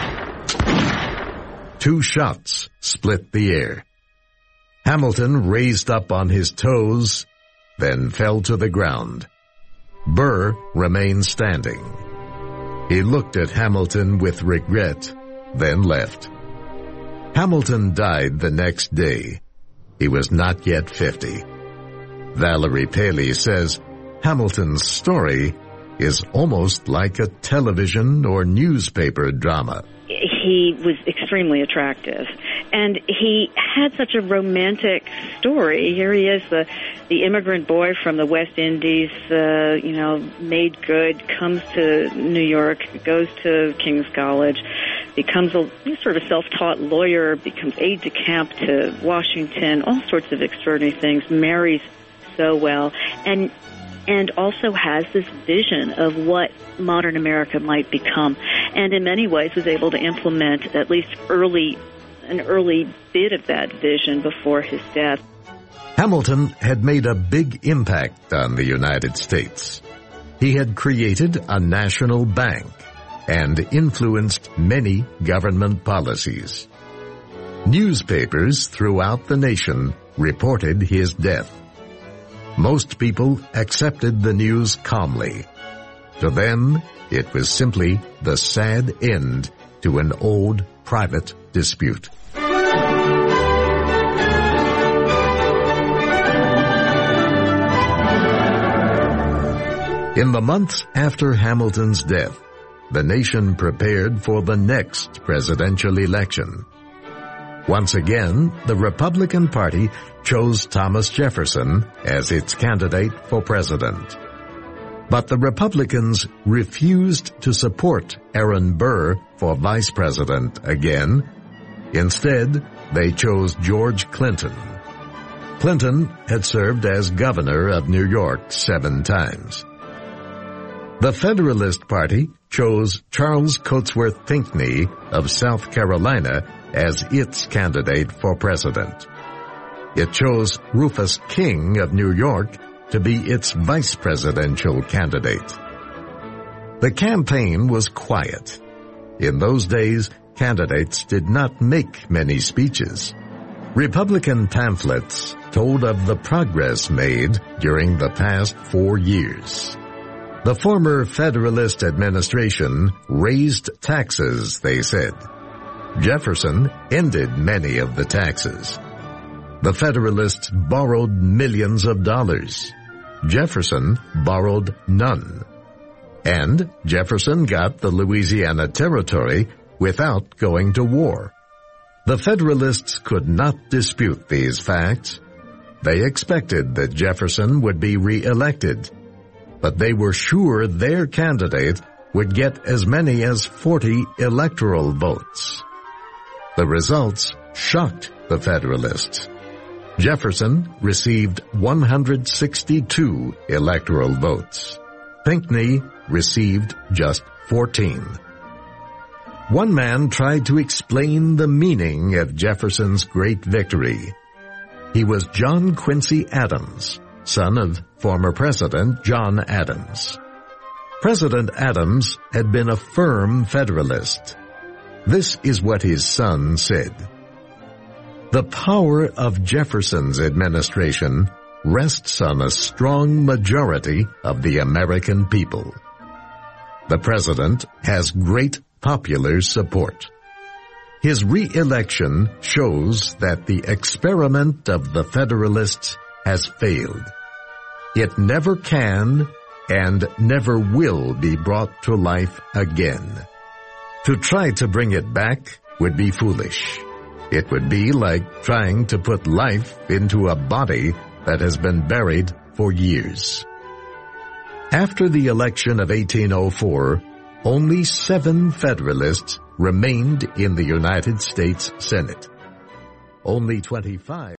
2 shots split the air. Hamilton raised up on his toes, then fell to the ground. Burr remained standing. He looked at Hamilton with regret, then left. Hamilton died the next day. He was not yet 50. Valerie Paley says Hamilton's story is almost like a television or newspaper drama. He was extremely attractive, and he had such a romantic story. Here he is, the immigrant boy from the West Indies, made good, comes to New York, goes to King's College, becomes a sort of self-taught lawyer, becomes aide-de-camp to Washington, all sorts of extraordinary things, marries so well, and also has this vision of what modern America might become, and in many ways was able to implement at least an early bit of that vision before his death. Hamilton had made a big impact on the United States. He had created a national bank and influenced many government policies. Newspapers throughout the nation reported his death. Most people accepted the news calmly. To them, it was simply the sad end to an old private dispute. In the months after Hamilton's death, the nation prepared for the next presidential election. Once again, the Republican Party chose Thomas Jefferson as its candidate for president. But the Republicans refused to support Aaron Burr for vice president again. Instead, they chose George Clinton. Clinton had served as governor of New York 7 times. The Federalist Party chose Charles Cotesworth Pinckney of South Carolina as its candidate for president. It chose Rufus King of New York to be its vice presidential candidate. The campaign was quiet. In those days, candidates did not make many speeches. Republican pamphlets told of the progress made during the past 4 years. The former Federalist administration raised taxes, they said. Jefferson ended many of the taxes. The Federalists borrowed millions of dollars. Jefferson borrowed none. And Jefferson got the Louisiana Territory without going to war. The Federalists could not dispute these facts. They expected that Jefferson would be re-elected, but they were sure their candidate would get as many as 40 electoral votes. The results shocked the Federalists. Jefferson received 162 electoral votes. Pinckney received just 14. One man tried to explain the meaning of Jefferson's great victory. He was John Quincy Adams, son of former President John Adams. President Adams had been a firm Federalist. This is what his son said. The power of Jefferson's administration rests on a strong majority of the American people. The president has great popular support. His re-election shows that the experiment of the Federalists has failed. It never can and never will be brought to life again. To try to bring it back would be foolish. It would be like trying to put life into a body that has been buried for years. After the election of 1804, only 7 Federalists remained in the United States Senate. Only 25